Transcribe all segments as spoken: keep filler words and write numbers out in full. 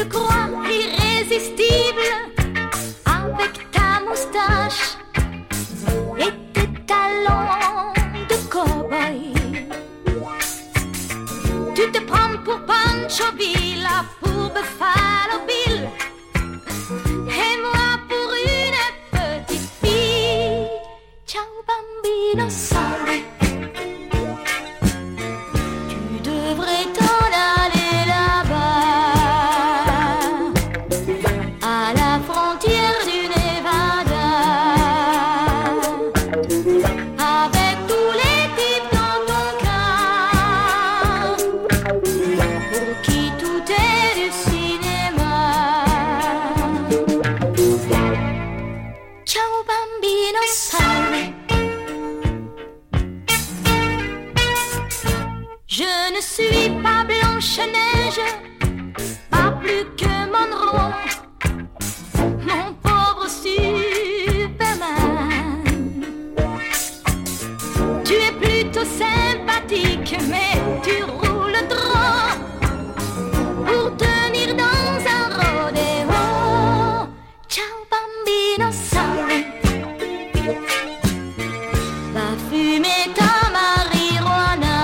crois irrésistible avec ta moustache et tes talons de cow-boy. Tu te prends pour Pancho Villa, pour Buffalo Bill, et moi pour une petite fille. Ciao bambino, sorry. Tu devrais t'en aller là-bas, à la frontière du Nevada, avec tous les types dans ton cas, pour qui tout est du cinéma. Ciao bambino, sorry. Je ne suis pas Blanche-Neige, pas plus que Monroe, mon pauvre Superman. Tu es plutôt sympathique, mais tu roules trop pour tenir dans un rodéo. Ciao bambino, sorry. Va fumer ta marijuana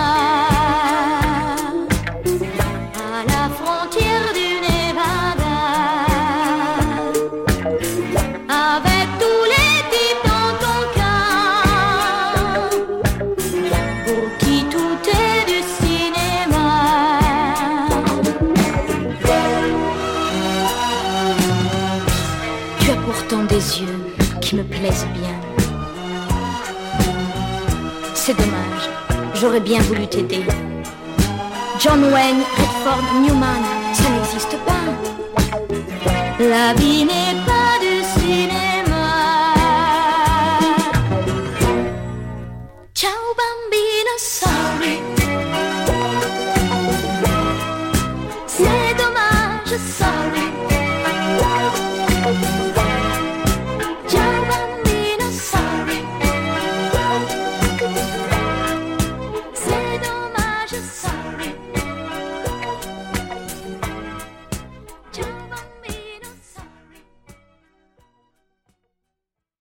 à la frontière du Nevada, avec tous les types dans ton cas, pour qui tout est du cinéma. Tu as pourtant des yeux qui me plaisent bien. C'est dommage, j'aurais bien voulu t'aider. John Wayne, Redford, Newman, ça n'existe pas. La vie n'est pas du cinéma. Ciao bambino, sorry.